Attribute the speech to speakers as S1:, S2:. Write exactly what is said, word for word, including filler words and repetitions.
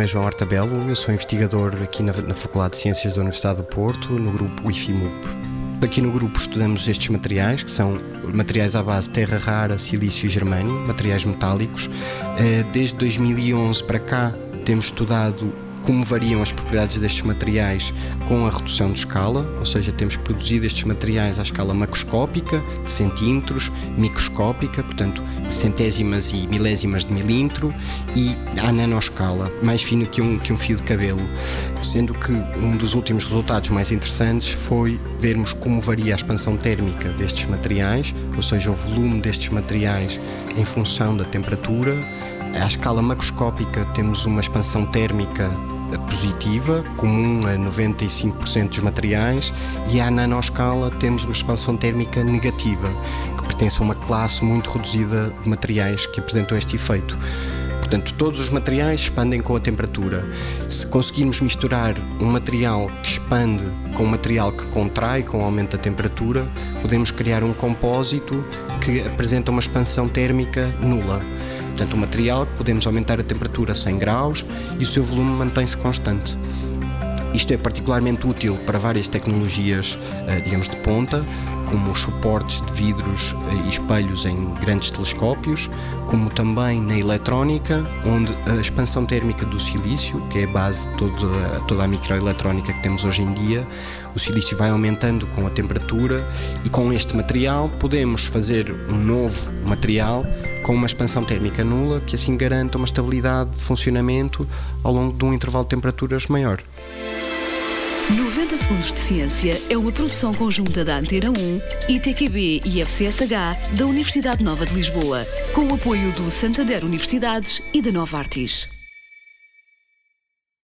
S1: nome é João Artabelo, eu sou investigador aqui na, na Faculdade de Ciências da Universidade do Porto, no grupo IFIMUP. Aqui no grupo estudamos estes materiais, que são materiais à base de terra rara, silício e germânio, materiais metálicos. Desde dois mil e onze para cá temos estudado como variam as propriedades destes materiais com a redução de escala, ou seja, temos produzido estes materiais à escala macroscópica, de centímetros, microscópica, portanto, centésimas e milésimas de milímetro, e à nanoscala, mais fino que um, que um fio de cabelo. Sendo que um dos últimos resultados mais interessantes foi vermos como varia a expansão térmica destes materiais, ou seja, o volume destes materiais em função da temperatura. À escala macroscópica temos uma expansão térmica positiva, comum a noventa e cinco por cento dos materiais, e à nanoscala temos uma expansão térmica negativa, que pertence a uma classe muito reduzida de materiais que apresentam este efeito. Portanto, todos os materiais expandem com a temperatura. Se conseguirmos misturar um material que expande com um material que contrai com o aumento da temperatura, podemos criar um compósito que apresenta uma expansão térmica nula. Portanto, um material que podemos aumentar a temperatura a cem graus e o seu volume mantém-se constante. Isto é particularmente útil para várias tecnologias, digamos, de ponta, como os suportes de vidros e espelhos em grandes telescópios, como também na eletrónica, onde a expansão térmica do silício, que é a base de toda, toda a microeletrónica que temos hoje em dia, o silício vai aumentando com a temperatura, e com este material podemos fazer um novo material com uma expansão térmica nula, que assim garanta uma estabilidade de funcionamento ao longo de um intervalo de temperaturas maior.
S2: noventa Segundos de Ciência é uma produção conjunta da Antena um, I T Q B e F C S H da Universidade Nova de Lisboa, com o apoio do Santander Universidades e da Novartis.